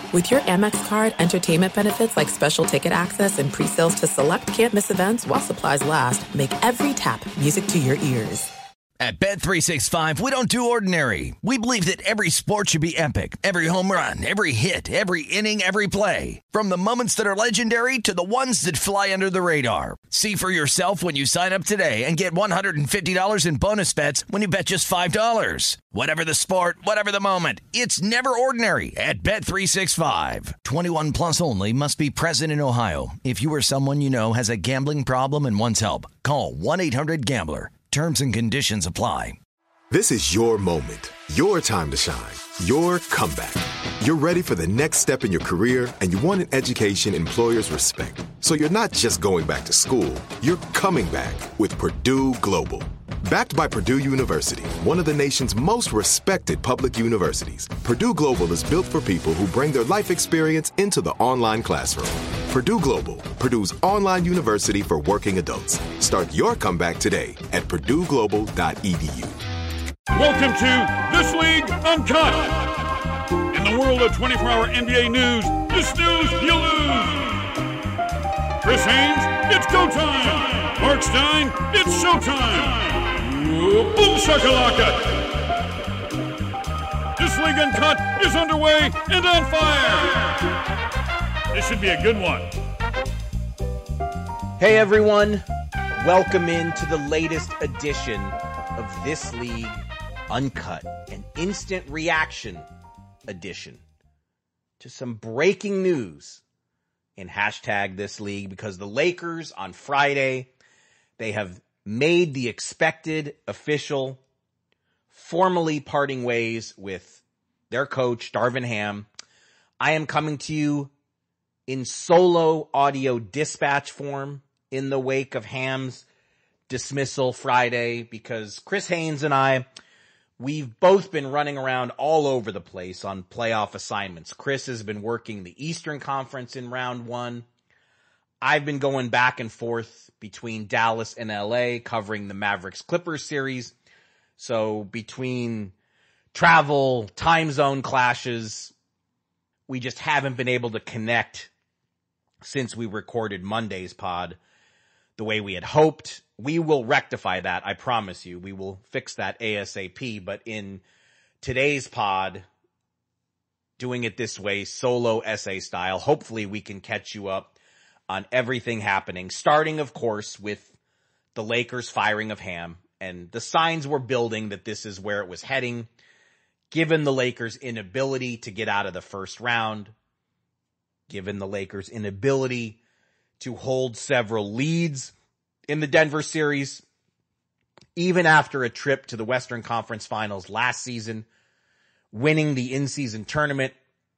With your Amex card, entertainment benefits like special ticket access and pre-sales to select can't-miss events while supplies last make every tap music to your ears. At Bet365, we don't do ordinary. We believe that every sport should be epic. Every home run, every hit, every inning, every play. From the moments that are legendary to the ones that fly under the radar. See for yourself when you sign up today and get $150 in bonus bets when you bet just $5. Whatever the sport, whatever the moment, it's never ordinary at Bet365. 21 plus only. Must be present in Ohio. If you or someone you know has a gambling problem and wants help, call 1-800-GAMBLER. Terms and conditions apply. This is your moment, your time to shine, your comeback. You're ready for the next step in your career, and you want an education employers respect. So you're not just going back to school, you're coming back with Purdue Global. Backed by Purdue University, one of the nation's most respected public universities, Purdue Global is built for people who bring their life experience into the online classroom. Purdue Global, Purdue's online university for working adults. Start your comeback today at purdueglobal.edu. Welcome to This League Uncut. In the world of 24-hour NBA news, you snooze, you lose. Chris Haynes, it's go time. Mark Stein, it's showtime. Boom shakalaka. This League Uncut is underway and on fire. This should be a good one. Hey everyone, welcome into the latest edition of This League Uncut, an instant reaction edition to some breaking news in hashtag This League, because the Lakers on Friday, they have made the expected official formally parting ways with their coach, Darvin Ham. I am coming to you in solo audio dispatch form in the wake of Ham's dismissal Friday, because Chris Haynes and I, we've both been running around all over the place on playoff assignments. Chris has been working the Eastern Conference in round one. I've been going back and forth between Dallas and LA covering the Mavericks-Clippers series. So between travel, time zone clashes, we just haven't been able to connect since we recorded Monday's pod the way we had hoped. We will rectify that, I promise you. We will fix that ASAP. But in today's pod, doing it this way, solo essay style, hopefully we can catch you up on everything happening, starting, of course, with the Lakers' firing of Ham. And the signs were building that this is where it was heading, given the Lakers' inability to get out of the first round, given the Lakers' inability to hold several leads in the Denver series, even after a trip to the Western Conference Finals last season, winning the in-season tournament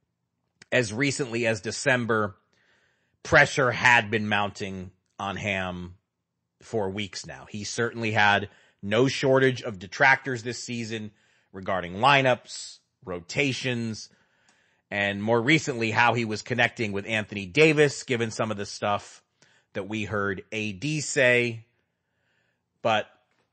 as recently as December. Pressure had been mounting on Ham for weeks now. He certainly had no shortage of detractors this season regarding lineups, rotations, and more recently how he was connecting with Anthony Davis, given some of the stuff that we heard AD say. But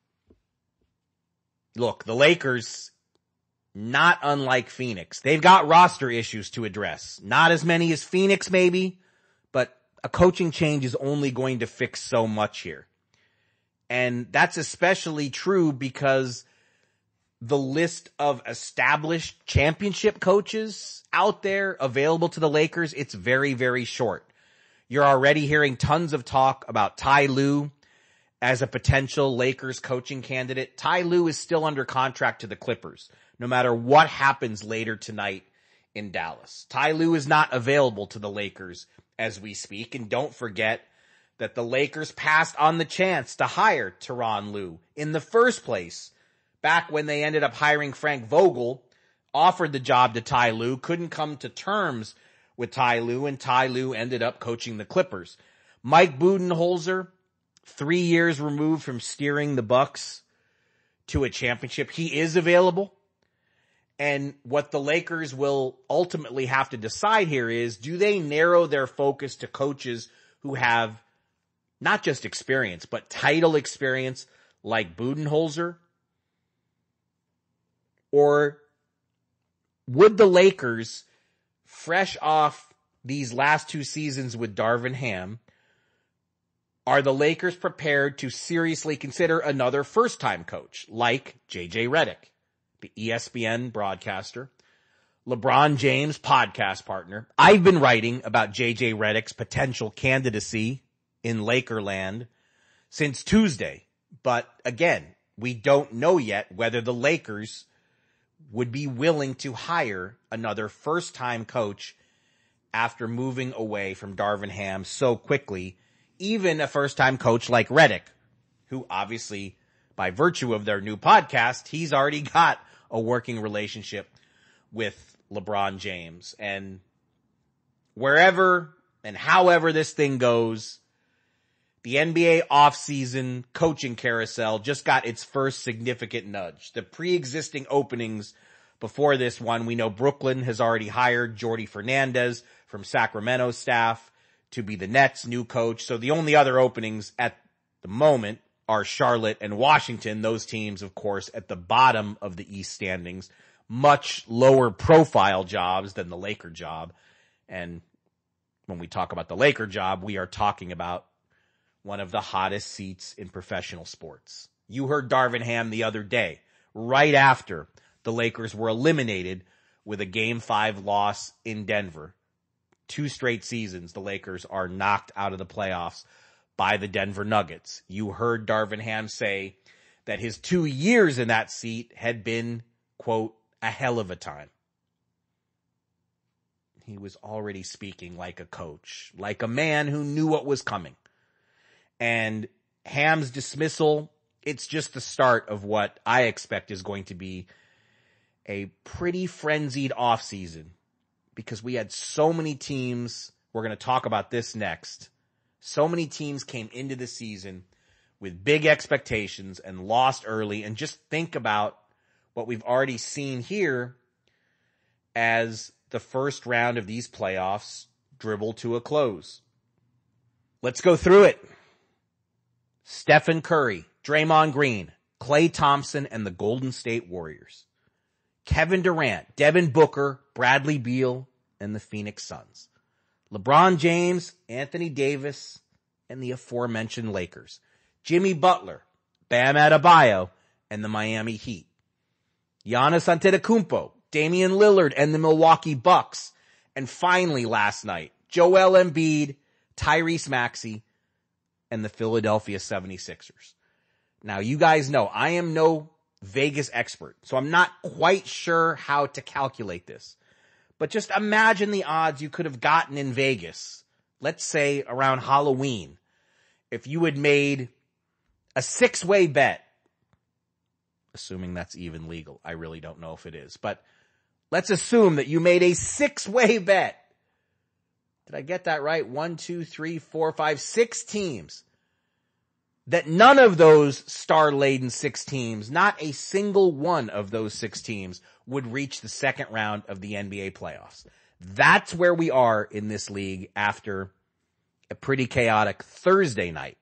look, the Lakers, not unlike Phoenix, they've got roster issues to address. Not as many as Phoenix maybe, but a coaching change is only going to fix so much here. And that's especially true because the list of established championship coaches out there available to the Lakers, it's very, very short. You're already hearing tons of talk about Ty Lue as a potential Lakers coaching candidate. Ty Lue is still under contract to the Clippers, no matter what happens later tonight in Dallas. Ty Lue is not available to the Lakers as we speak. And don't forget that the Lakers passed on the chance to hire Tyronn Lue in the first place, back when they ended up hiring Frank Vogel, offered the job to Ty Lue, couldn't come to terms with Ty Lue, and Ty Lue ended up coaching the Clippers. Mike Budenholzer, 3 years removed from steering the Bucks to a championship, he is available. And what the Lakers will ultimately have to decide here is, do they narrow their focus to coaches who have not just experience, but title experience like Budenholzer? Or would the Lakers fresh off these last 2 seasons with Darvin Ham, are the Lakers prepared to seriously consider another first-time coach like J.J. Redick, the ESPN broadcaster, LeBron James podcast partner? I've been writing about J.J. Redick's potential candidacy in Lakerland since Tuesday. But again, we don't know yet whether the Lakers would be willing to hire another first-time coach after moving away from Darvin Ham so quickly. Even a first-time coach like Redick, who obviously, by virtue of their new podcast, he's already got a working relationship with LeBron James. And wherever and however this thing goes, the NBA offseason coaching carousel just got its first significant nudge. The pre-existing openings before this one, we know Brooklyn has already hired Jordi Fernandez from Sacramento's staff to be the Nets' new coach. So the only other openings at the moment are Charlotte and Washington. Those teams, of course, at the bottom of the East standings, much lower profile jobs than the Laker job. And when we talk about the Laker job, we are talking about one of the hottest seats in professional sports. You heard Darvin Ham the other day, right after the Lakers were eliminated with a Game 5 loss in Denver. 2 straight seasons, the Lakers are knocked out of the playoffs by the Denver Nuggets. You heard Darvin Ham say that his 2 years in that seat had been, quote, a hell of a time. He was already speaking like a coach, like a man who knew what was coming. And Ham's dismissal, it's just the start of what I expect is going to be a pretty frenzied offseason. Because we had so many teams, we're going to talk about this next, so many teams came into the season with big expectations and lost early. And just think about what we've already seen here as the first round of these playoffs dribble to a close. Let's go through it. Stephen Curry, Draymond Green, Klay Thompson, and the Golden State Warriors. Kevin Durant, Devin Booker, Bradley Beal, and the Phoenix Suns. LeBron James, Anthony Davis, and the aforementioned Lakers. Jimmy Butler, Bam Adebayo, and the Miami Heat. Giannis Antetokounmpo, Damian Lillard, and the Milwaukee Bucks. And finally last night, Joel Embiid, Tyrese Maxey, and the Philadelphia 76ers. Now you guys know I am no Vegas expert, so I'm not quite sure how to calculate this. But just imagine the odds you could have gotten in Vegas, let's say around Halloween, if you had made a 6-way bet, assuming that's even legal. I really don't know if it is, but let's assume that you made a 6-way bet. Did I get that right? 1, 2, 3, 4, 5, 6 teams. That none of those star-laden 6 teams, not a single one of those 6 teams would reach the second round of the NBA playoffs. That's where we are in this league after a pretty chaotic Thursday night.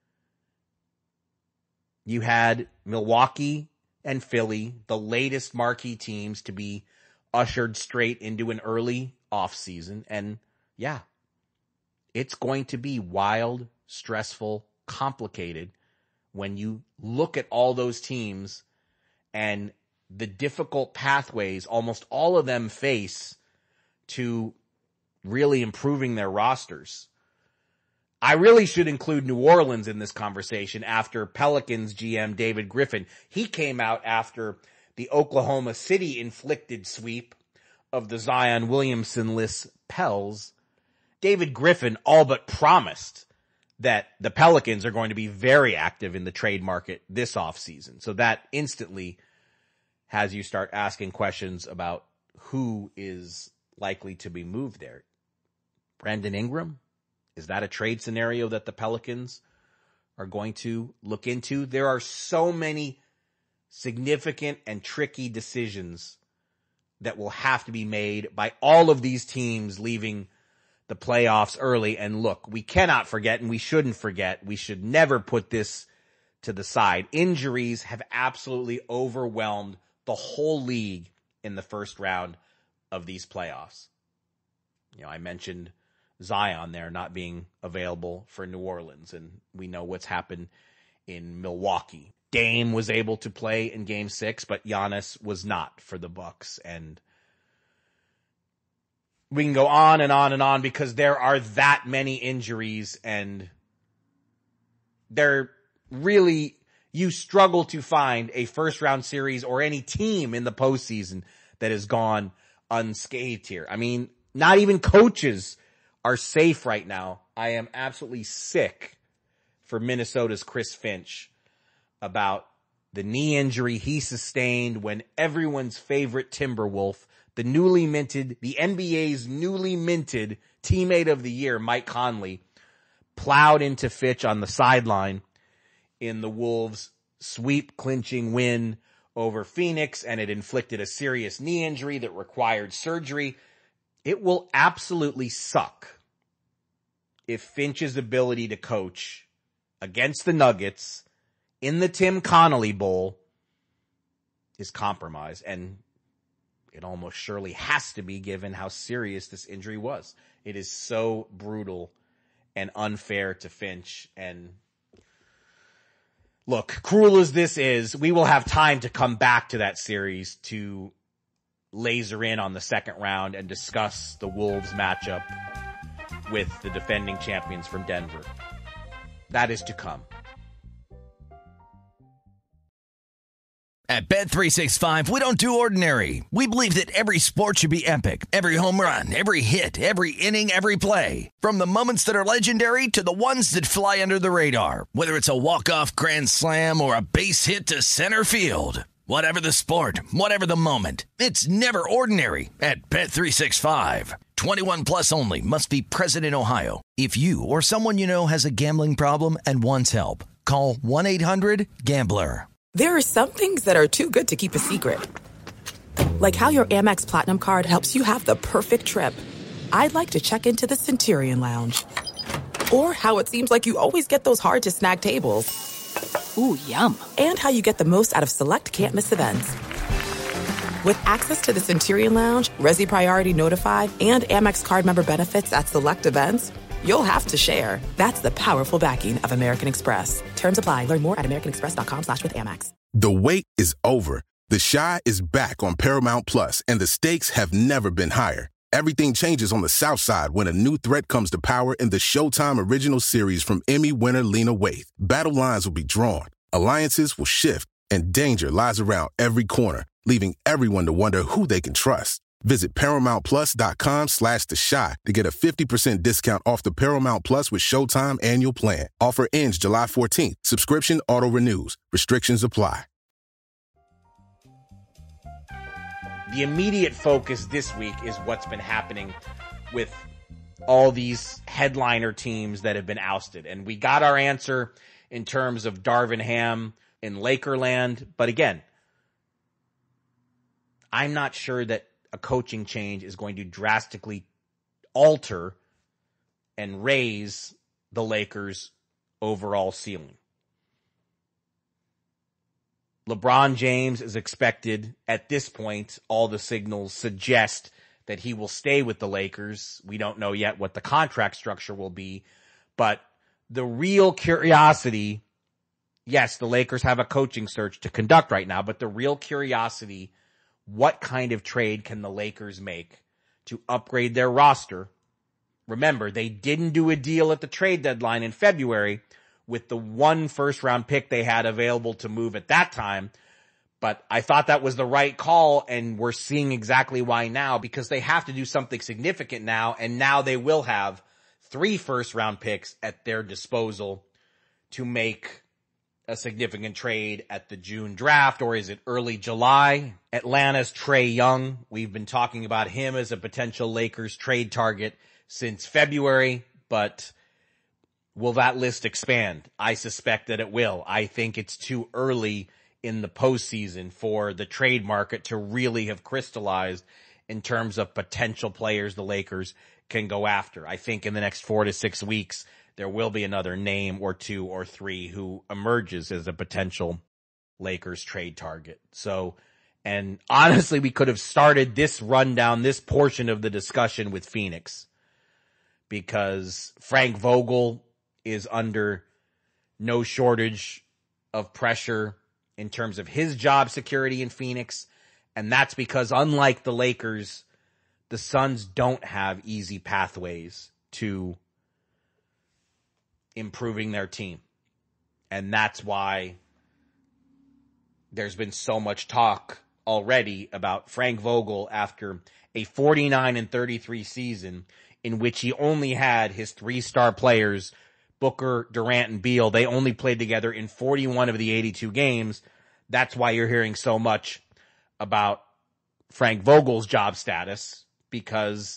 You had Milwaukee and Philly, the latest marquee teams to be ushered straight into an early offseason. And yeah, it's going to be wild, stressful, complicated when you look at all those teams and the difficult pathways almost all of them face to really improving their rosters. I really should include New Orleans in this conversation after Pelicans GM David Griffin. He came out after the Oklahoma City inflicted sweep of the Zion Williamson-less Pels. David Griffin all but promised that the Pelicans are going to be very active in the trade market this offseason. So that instantly has you start asking questions about who is likely to be moved there. Brandon Ingram? Is that a trade scenario that the Pelicans are going to look into? There are so many significant and tricky decisions that will have to be made by all of these teams leaving the playoffs early. And look, we cannot forget, and we shouldn't forget, we should never put this to the side. Injuries have absolutely overwhelmed the whole league in the first round of these playoffs. I mentioned Zion there not being available for New Orleans, and we know what's happened in Milwaukee. Dame was able to play in Game 6, but Giannis was not for the Bucks. And we can go on and on and on because there are that many injuries, and they're really, you struggle to find a first-round series or any team in the postseason that has gone unscathed here. I mean, not even coaches are safe right now. I am absolutely sick for Minnesota's Chris Finch about the knee injury he sustained when everyone's favorite Timberwolf, the NBA's newly minted teammate of the year, Mike Conley, plowed into Fitch on the sideline in the Wolves' sweep-clinching win over Phoenix, and it inflicted a serious knee injury that required surgery. It will absolutely suck if Finch's ability to coach against the Nuggets in the Tim Connolly Bowl is compromised, and it almost surely has to be given how serious this injury was. It is so brutal and unfair to Finch. And look, cruel as this is, we will have time to come back to that series to laser in on the second round and discuss the Wolves matchup with the defending champions from Denver. That is to come. At Bet365, we don't do ordinary. We believe that every sport should be epic. Every home run, every hit, every inning, every play. From the moments that are legendary to the ones that fly under the radar. Whether it's a walk-off grand slam or a base hit to center field. Whatever the sport, whatever the moment. It's never ordinary at Bet365. 21 plus only. Must be present in Ohio. If you or someone you know has a gambling problem and wants help, call 1-800-GAMBLER. There are some things that are too good to keep a secret. Like how your Amex Platinum card helps you have the perfect trip. I'd like to check into the Centurion Lounge. Or how it seems like you always get those hard-to-snag tables. Ooh, yum. And how you get the most out of select can't-miss events. With access to the Centurion Lounge, Resi Priority Notified, and Amex card member benefits at select events, you'll have to share. That's the powerful backing of American Express. Terms apply. Learn more at americanexpress.com/withAmex. The wait is over. The Chi is back on Paramount Plus, and the stakes have never been higher. Everything changes on the South Side when a new threat comes to power in the Showtime original series from Emmy winner Lena Waithe. Battle lines will be drawn, alliances will shift, and danger lies around every corner, leaving everyone to wonder who they can trust. Visit ParamountPlus.com/The Chi to get a 50% discount off the Paramount Plus with Showtime annual plan. Offer ends July 14th. Subscription auto-renews. Restrictions apply. The immediate focus this week is what's been happening with all these headliner teams that have been ousted. And we got our answer in terms of Darvin Ham in Lakerland. But again, I'm not sure that a coaching change is going to drastically alter and raise the Lakers' overall ceiling. LeBron James is expected, at this point, all the signals suggest that he will stay with the Lakers. We don't know yet what the contract structure will be, but the real curiosity, yes, the Lakers have a coaching search to conduct right now, but the real curiosity, what kind of trade can the Lakers make to upgrade their roster? Remember, they didn't do a deal at the trade deadline in February with the one first-round pick they had available to move at that time. But I thought that was the right call, and we're seeing exactly why now, because they have to do something significant now, and now they will have 3 first-round picks at their disposal to make a significant trade at the June draft, or is it early July? Atlanta's Trae Young. We've been talking about him as a potential Lakers trade target since February, but will that list expand? I suspect that it will. I think it's too early in the postseason for the trade market to really have crystallized in terms of potential players the Lakers can go after. I think in the next 4 to 6 weeks, there will be another name or 2 or 3 who emerges as a potential Lakers trade target. So And honestly, we could have started this rundown, this portion of the discussion with Phoenix, because Frank Vogel is under no shortage of pressure in terms of his job security in Phoenix. And that's because, unlike the Lakers, the Suns don't have easy pathways to improving their team. And that's why there's been so much talk already about Frank Vogel after a 49-33 season in which he only had his 3-star players, Booker, Durant, and Beal. They only played together in 41 of the 82 games. That's why you're hearing so much about Frank Vogel's job status, because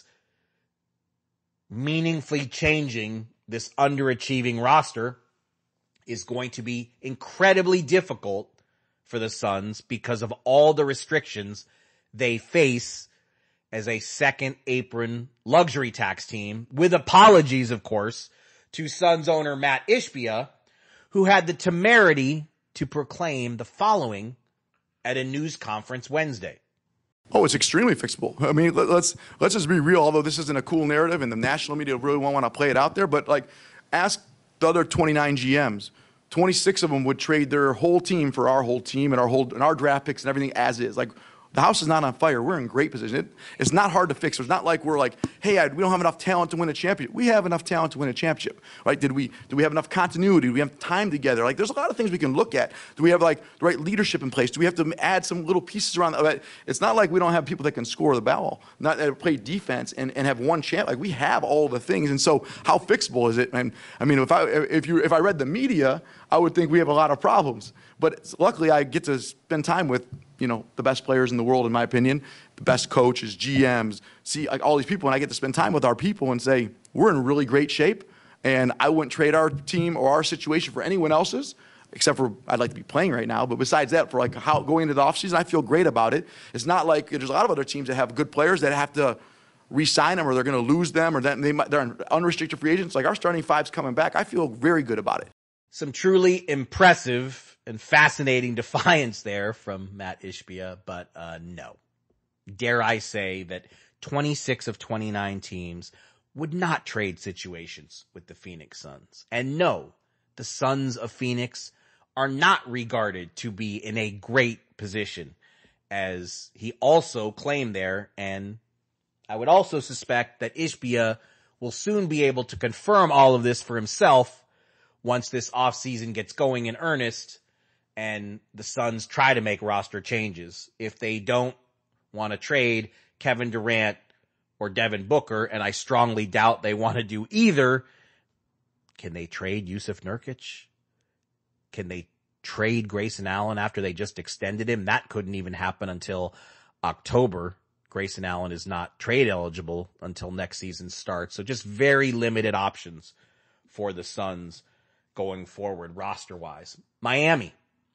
meaningfully changing this underachieving roster is going to be incredibly difficult for the Suns because of all the restrictions they face as a second apron luxury tax team, with apologies, of course, to Suns owner Matt Ishbia, who had the temerity to proclaim the following at a news conference Wednesday. Oh, it's extremely fixable. I mean, let's just be real, although this isn't a cool narrative and the national media really won't want to play it out there, but like, ask the other 29 GMs. 26 of them would trade their whole team for our whole team and our draft picks and everything as is. Like, the house is not on fire. We're in great position. It's not hard to fix. It's not like we're like, hey, we don't have enough talent to win a championship. We have enough talent to win a championship, right? Do we have enough continuity? Do we have time together? Like, there's a lot of things we can look at. Do we have like the right leadership in place? Do we have to add some little pieces around that? It's not like we don't have people that can score the ball, not that play defense and have one champ. Like, we have all the things. And so how fixable is it? And I mean, if I read the media, I would think we have a lot of problems. But luckily, I get to spend time with, the best players in the world, in my opinion, the best coaches, GMs, see like all these people, and I get to spend time with our people and say, we're in really great shape, and I wouldn't trade our team or our situation for anyone else's, except for I'd like to be playing right now. But besides that, for like how going into the offseason, I feel great about it. It's not like there's a lot of other teams that have good players that have to re-sign them or they're going to lose them or that they're unrestricted free agents. Like, our starting five's coming back. I feel very good about it. Some truly impressive and fascinating defiance there from Matt Ishbia, but no. Dare I say that 26 of 29 teams would not trade situations with the Phoenix Suns. And no, the Suns of Phoenix are not regarded to be in a great position, as he also claimed there, and I would also suspect that Ishbia will soon be able to confirm all of this for himself once this offseason gets going in earnest and the Suns try to make roster changes. If they don't want to trade Kevin Durant or Devin Booker, and I strongly doubt they want to do either, can they trade Jusuf Nurkic? Can they trade Grayson Allen after they just extended him? That couldn't even happen until October. Grayson Allen is not trade eligible until next season starts. So just very limited options for the Suns going forward roster-wise. Miami.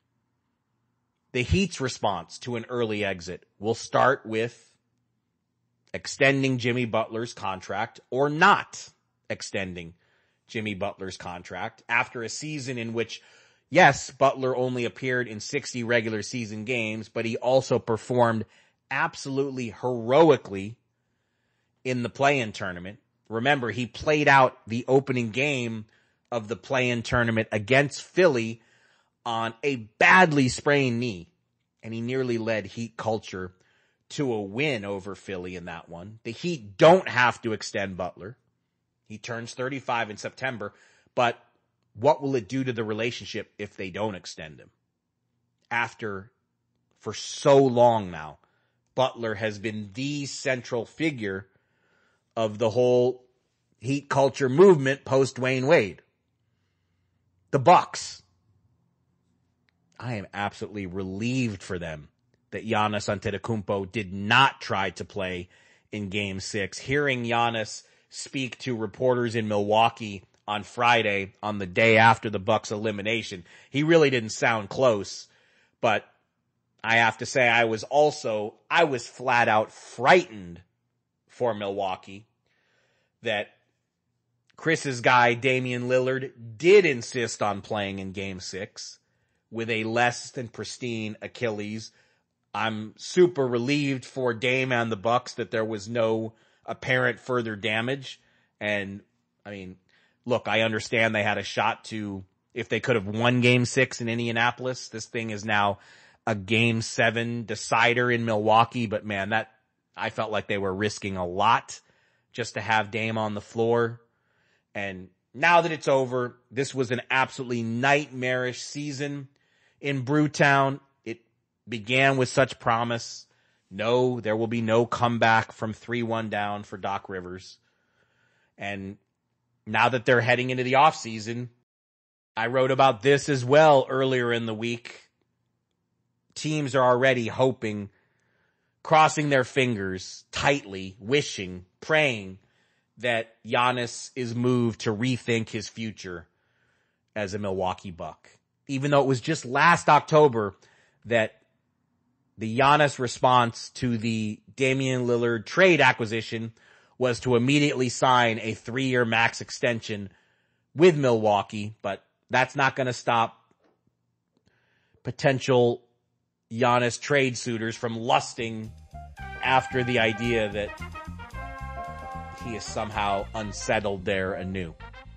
The Heat's response to an early exit will start with extending Jimmy Butler's contract or not extending Jimmy Butler's contract after a season in which, yes, Butler only appeared in 60 regular season games, but he also performed absolutely heroically in the play-in tournament. Remember, he played out the opening game of the play-in tournament against Philly on a badly sprained knee, and he nearly led Heat culture to a win over Philly in that one. The Heat don't have to extend Butler. He turns 35 in September, but what will it do to the relationship if they don't extend him? For so long now, Butler has been the central figure of the whole Heat culture movement post Dwayne Wade. The Bucks. I am absolutely relieved for them that Giannis Antetokounmpo did not try to play in Game 6. Hearing Giannis speak to reporters in Milwaukee on Friday, on the day after the Bucks elimination, he really didn't sound close. But I have to say, I was flat out frightened for Milwaukee that Chris's guy, Damian Lillard, did insist on playing in Game 6 with a less than pristine Achilles, I'm super relieved for Dame and the Bucks that there was no apparent further damage. And I mean, look, I understand they had a shot to, if they could have won Game 6 in Indianapolis, this thing is now a Game 7 decider in Milwaukee. But man, I felt like they were risking a lot just to have Dame on the floor. And now that it's over, this was an absolutely nightmarish season in Brewtown. It began with such promise. No, there will be no comeback from 3-1 down for Doc Rivers. And now that they're heading into the offseason, I wrote about this as well earlier in the week. Teams are already hoping, crossing their fingers tightly, wishing, praying that Giannis is moved to rethink his future as a Milwaukee Buck. Even though it was just last October that the Giannis response to the Damian Lillard trade acquisition was to immediately sign a 3-year max extension with Milwaukee, but that's not going to stop potential Giannis trade suitors from lusting after the idea that he is somehow unsettled there anew.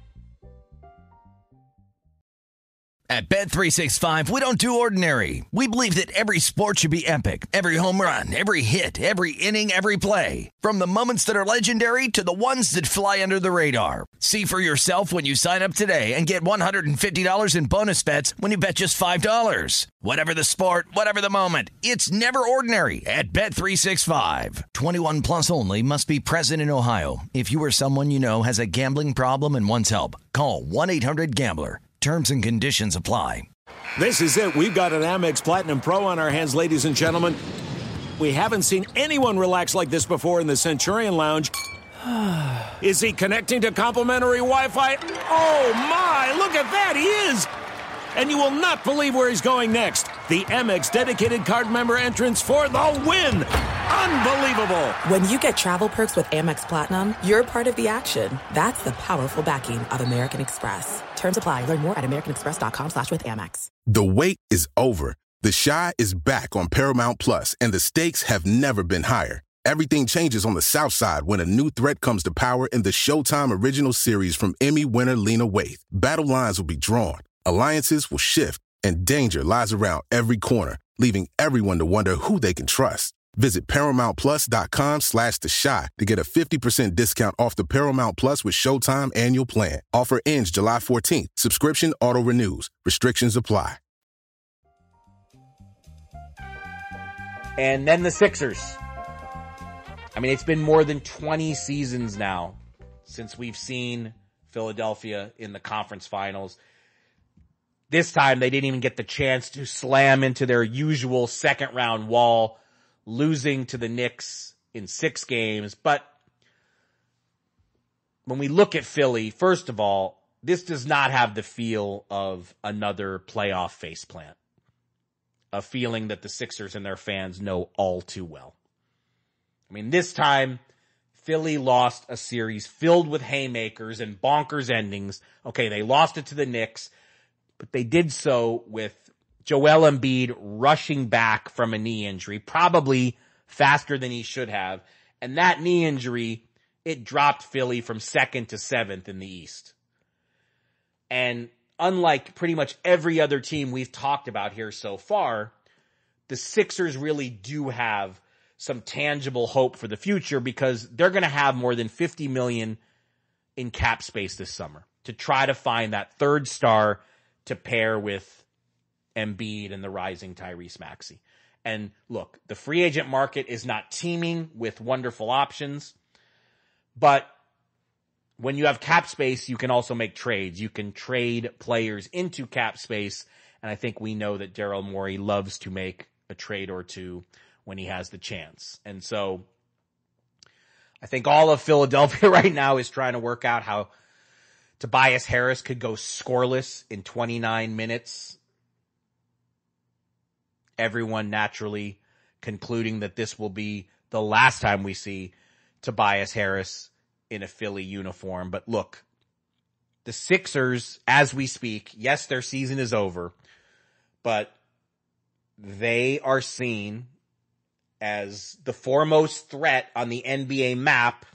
At Bet365, we don't do ordinary. We believe that every sport should be epic. Every home run, every hit, every inning, every play. From the moments that are legendary to the ones that fly under the radar. See for yourself when you sign up today and get $150 in bonus bets when you bet just $5. Whatever the sport, whatever the moment, it's never ordinary at Bet365. 21 plus only. Must be present in Ohio. If you or someone you know has a gambling problem and wants help, call 1-800-GAMBLER. Terms and conditions apply. This is it. We've got an Amex Platinum Pro on our hands, ladies and gentlemen. We haven't seen anyone relax like this before in the Centurion Lounge. Is he connecting to complimentary Wi-Fi? Oh, my. Look at that. He is. And you will not believe where he's going next. The Amex dedicated card member entrance for the win. Unbelievable. When you get travel perks with Amex Platinum, you're part of the action. That's the powerful backing of American Express. Terms apply. Learn more at americanexpress.com/withAmex. The wait is over. The Chi is back on Paramount Plus, and the stakes have never been higher. Everything changes on the South Side when a new threat comes to power in the Showtime original series from Emmy winner Lena Waithe. Battle lines will be drawn, alliances will shift, and danger lies around every corner, leaving everyone to wonder who they can trust. Visit ParamountPlus.com/The Chi to get a 50% discount off the Paramount Plus with Showtime annual plan. Offer ends July 14th. Subscription auto-renews. Restrictions apply. And then the Sixers. I mean, it's been more than 20 seasons now since we've seen Philadelphia in the conference finals. This time, they didn't even get the chance to slam into their usual second-round wall, losing to the Knicks in 6 games. But when we look at Philly, first of all, this does not have the feel of another playoff faceplant. A feeling that the Sixers and their fans know all too well. I mean, this time, Philly lost a series filled with haymakers and bonkers endings. Okay, they lost it to the Knicks, but they did so with Joel Embiid rushing back from a knee injury, probably faster than he should have. And that knee injury, it dropped Philly from 2nd to 7th in the East. And unlike pretty much every other team we've talked about here so far, the Sixers really do have some tangible hope for the future because they're going to have more than $50 million in cap space this summer to try to find that third star to pair with Embiid and the rising Tyrese Maxey. And look, the free agent market is not teeming with wonderful options, but when you have cap space, you can also make trades. You can trade players into cap space, and I think we know that Daryl Morey loves to make a trade or two when he has the chance. And so I think all of Philadelphia right now is trying to work out how Tobias Harris could go scoreless in 29 minutes. Everyone naturally concluding that this will be the last time we see Tobias Harris in a Philly uniform. But look, the Sixers, as we speak, yes, their season is over, but they are seen as the foremost threat on the NBA map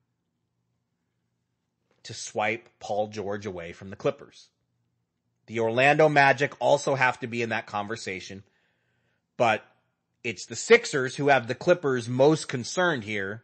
to swipe Paul George away from the Clippers. The Orlando Magic also have to be in that conversation, but it's the Sixers who have the Clippers most concerned here.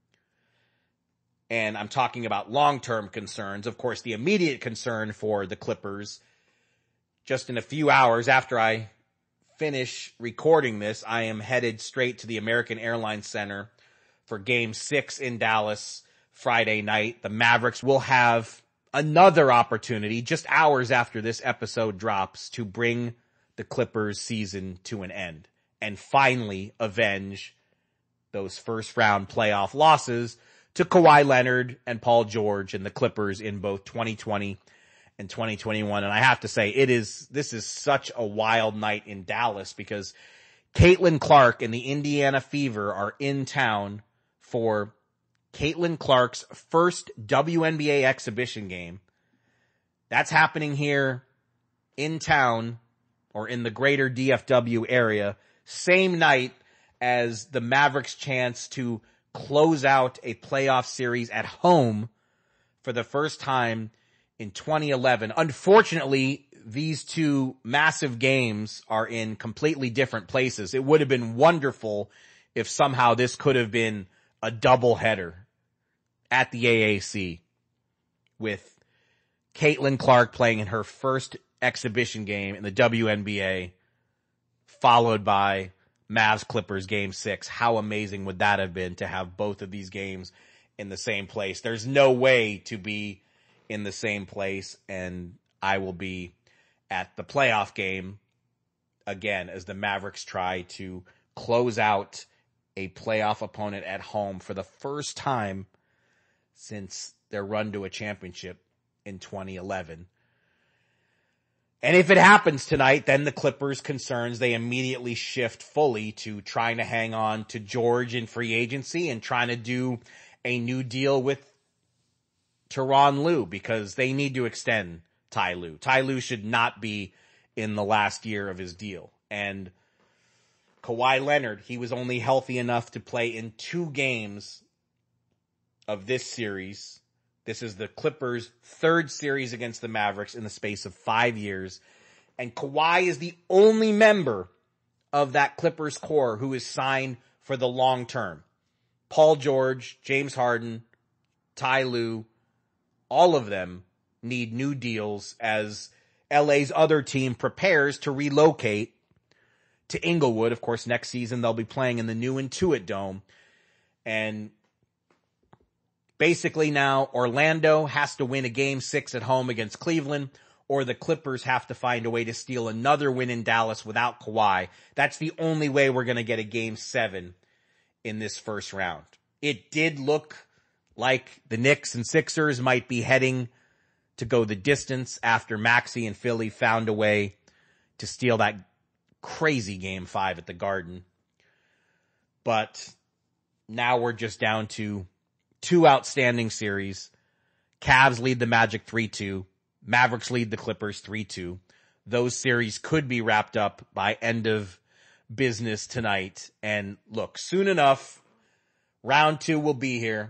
And I'm talking about long-term concerns. Of course, the immediate concern for the Clippers, just in a few hours after I finish recording this, I am headed straight to the American Airlines Center for Game 6 in Dallas Friday night. The Mavericks will have another opportunity just hours after this episode drops to bring the Clippers season to an end and finally avenge those first round playoff losses to Kawhi Leonard and Paul George and the Clippers in both 2020 and 2021. And I have to say, this is such a wild night in Dallas because Caitlin Clark and the Indiana Fever are in town for Caitlin Clark's first WNBA exhibition game. That's happening here in town or in the greater DFW area, same night as the Mavericks' chance to close out a playoff series at home for the first time in 2011. Unfortunately, these two massive games are in completely different places. It would have been wonderful if somehow this could have been a doubleheader at the AAC with Caitlin Clark playing in her first exhibition game in the WNBA, followed by Mavs Clippers Game 6. How amazing would that have been to have both of these games in the same place? There's no way to be in the same place, and I will be at the playoff game again as the Mavericks try to close out a playoff opponent at home for the first time since their run to a championship in 2011. And if it happens tonight, then the Clippers' concerns, they immediately shift fully to trying to hang on to George in free agency and trying to do a new deal with Tyronn Lue because they need to extend Ty Lue. Ty Lue should not be in the last year of his deal. And Kawhi Leonard, he was only healthy enough to play in 2 games of this series. This is the Clippers' third series against the Mavericks in the space of 5 years. And Kawhi is the only member of that Clippers core who is signed for the long term. Paul George, James Harden, Ty Lue, all of them need new deals as LA's other team prepares to relocate to Inglewood. Of course, next season they'll be playing in the new Intuit Dome. And basically now Orlando has to win a Game 6 at home against Cleveland, or the Clippers have to find a way to steal another win in Dallas without Kawhi. That's the only way we're going to get a Game 7 in this first round. It did look like the Knicks and Sixers might be heading to go the distance after Maxey and Philly found a way to steal that crazy Game 5 at the Garden. But now we're just down to 2 outstanding series. Cavs lead the Magic 3-2. Mavericks lead the Clippers 3-2. Those series could be wrapped up by end of business tonight. And look, soon enough, round 2 will be here.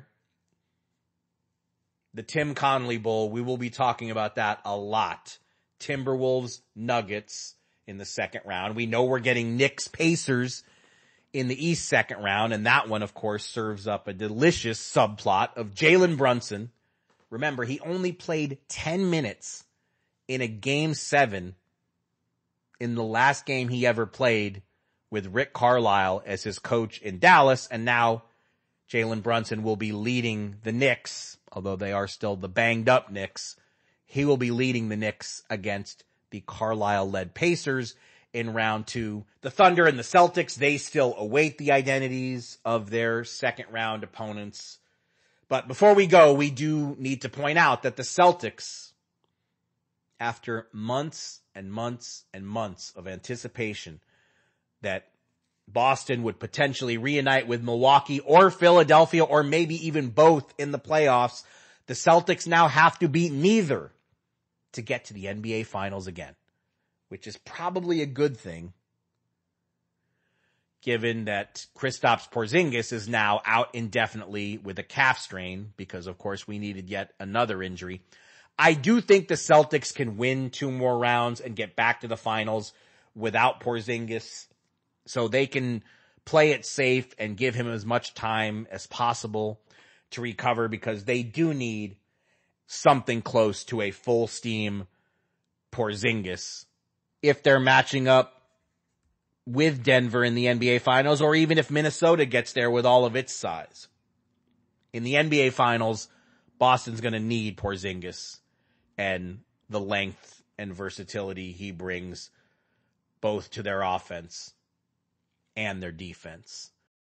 The Tim Connolly Bowl, we will be talking about that a lot. Timberwolves, Nuggets in the second round. We know we're getting Knicks, Pacers in the East second round, and that one, of course, serves up a delicious subplot of Jalen Brunson. Remember, he only played 10 minutes in a Game 7 in the last game he ever played with Rick Carlisle as his coach in Dallas, and now Jalen Brunson will be leading the Knicks, although they are still the banged-up Knicks. He will be leading the Knicks against the Carlisle-led Pacers in round 2. The Thunder and the Celtics, they still await the identities of their second-round opponents. But before we go, we do need to point out that the Celtics, after months and months and months of anticipation that Boston would potentially reunite with Milwaukee or Philadelphia or maybe even both in the playoffs, the Celtics now have to beat neither to get to the NBA Finals again, which is probably a good thing. given that Kristaps Porzingis is now out indefinitely with a calf strain because, of course, we needed yet another injury. I do think the Celtics can win 2 more rounds and get back to the finals without Porzingis, so they can play it safe and give him as much time as possible to recover, because they do need something close to a full steam Porzingis if they're matching up with Denver in the NBA Finals, or even if Minnesota gets there with all of its size. In the NBA Finals, Boston's going to need Porzingis and the length and versatility he brings both to their offense and their defense.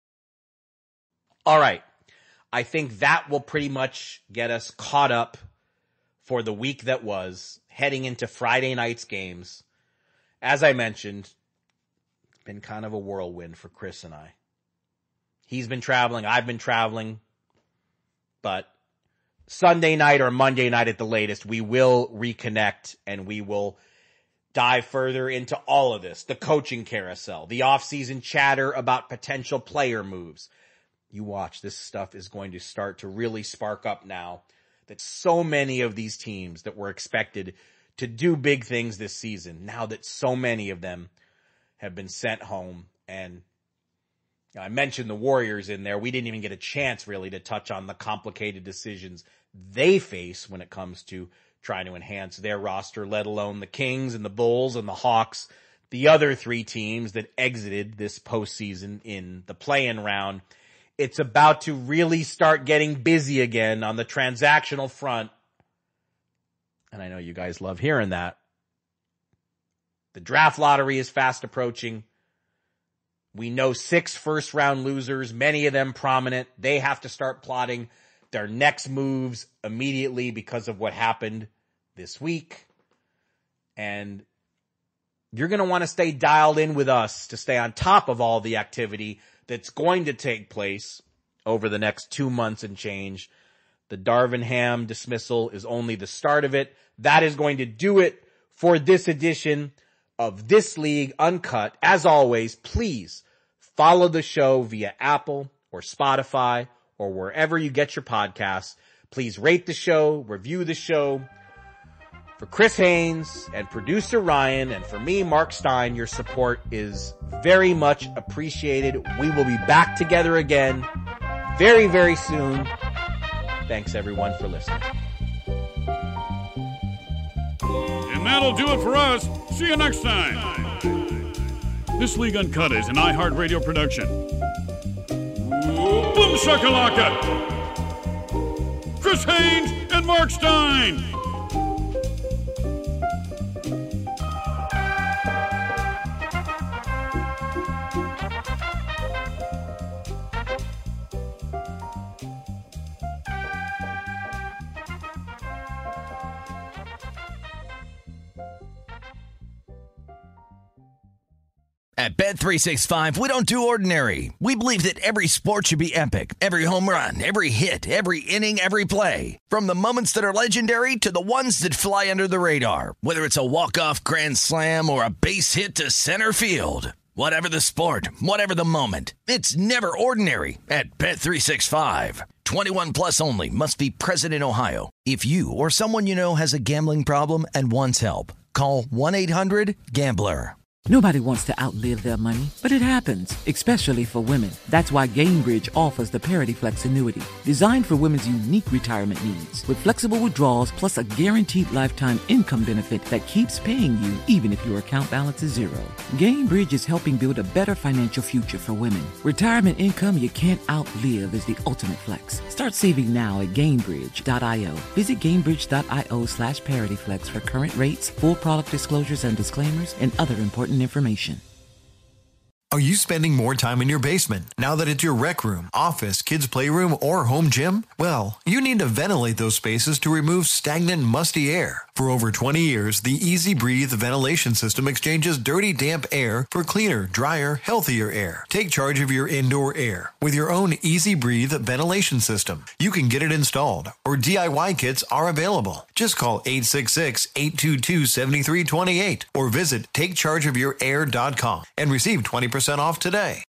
All right. I think that will pretty much get us caught up for the week that was, heading into Friday night's games. As I mentioned, it's been kind of a whirlwind for Chris and I. He's been traveling, I've been traveling, but Sunday night or Monday night at the latest, we will reconnect and we will dive further into all of this. The coaching carousel, the offseason chatter about potential player moves. You watch, this stuff is going to start to really spark up now that so many of these teams that were expected to do big things this season, now that so many of them have been sent home. And I mentioned the Warriors in there. We didn't even get a chance really to touch on the complicated decisions they face when it comes to trying to enhance their roster, let alone the Kings and the Bulls and the Hawks, the other 3 teams that exited this postseason in the play-in round. It's about to really start getting busy again on the transactional front. And I know you guys love hearing that. The draft lottery is fast approaching. We know 6 first-round losers, many of them prominent. They have to start plotting their next moves immediately because of what happened this week. And you're going to want to stay dialed in with us to stay on top of all the activity that's going to take place over the next 2 months and change. The Darvin Ham dismissal is only the start of it. That is going to do it for this edition of This League Uncut. As always, please follow the show via Apple or Spotify or wherever you get your podcasts. Please rate the show, review the show. For Chris Haynes and producer Ryan, and for me, Mark Stein, your support is very much appreciated. We will be back together again very, very soon. Thanks, everyone, for listening. And that'll do it for us. See you next time. This League Uncut is an iHeartRadio production. Boom shakalaka! Chris Haynes and Mark Stein. At Bet365, we don't do ordinary. We believe that every sport should be epic. Every home run, every hit, every inning, every play. From the moments that are legendary to the ones that fly under the radar. Whether it's a walk-off grand slam or a base hit to center field. Whatever the sport, whatever the moment. It's never ordinary at Bet365. 21 plus only. Must be present in Ohio. If you or someone you know has a gambling problem and wants help, call 1-800-GAMBLER. Nobody wants to outlive their money, but it happens, especially for women. That's why Gainbridge offers the Parity Flex annuity, designed for women's unique retirement needs. With flexible withdrawals plus a guaranteed lifetime income benefit that keeps paying you even if your account balance is zero. Gainbridge is helping build a better financial future for women. Retirement income you can't outlive is the ultimate flex. Start saving now at Gainbridge.io. Visit Gainbridge.io/ParityFlex for current rates, full product disclosures and disclaimers, and other important information. Are you spending more time in your basement now that it's your rec room, office, kids' playroom, or home gym? Well, you need to ventilate those spaces to remove stagnant, musty air. For over 20 years, the Easy Breathe ventilation system exchanges dirty, damp air for cleaner, drier, healthier air. Take charge of your indoor air with your own Easy Breathe ventilation system. You can get it installed, or DIY kits are available. Just call 866-822-7328 or visit takechargeofyourair.com and receive 20% off today.